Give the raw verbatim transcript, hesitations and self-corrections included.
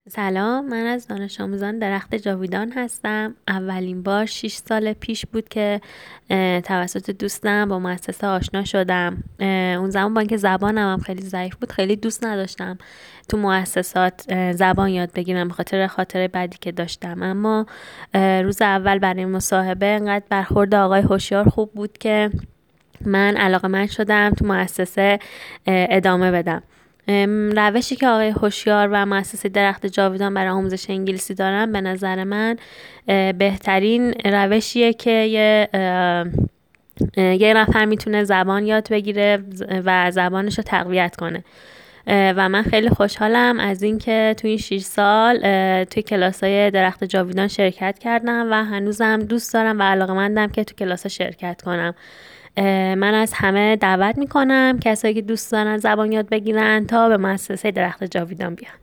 سلام، من از دانش آموزان درخت جاویدان هستم. اولین بار شش سال پیش بود که اه، توسط دوستم با مؤسسه آشنا شدم. اه، اون زمان بانک زبانم هم خیلی ضعیف بود، خیلی دوست نداشتم تو مؤسسات اه، زبان یاد بگیرم به خاطر خاطره بعدی که داشتم. اما اه، روز اول برای مصاحبه انقدر برخورد آقای هوشیار خوب بود که من علاقه‌مند شدم تو مؤسسه اه، ادامه بدم. ام، روشی که آقای هوشیار و مؤسسه درخت جاویدان برای آموزش انگلیسی دارن به نظر من اه، بهترین روشیه که یه اه، اه، یه نفر میتونه زبان یاد بگیره ز- و زبانش رو تقویت کنه. اه، و من خیلی خوشحالم از اینکه توی این شش سال اه، توی کلاس‌های درخت جاویدان شرکت کردم و هنوزم دوست دارم و علاقه‌مندم که تو کلاس شرکت کنم. اه، من از همه دعوت میکنم کسایی که دوست دارن زبان یاد بگیرن تا به مؤسسه درخت جاویدان بیان.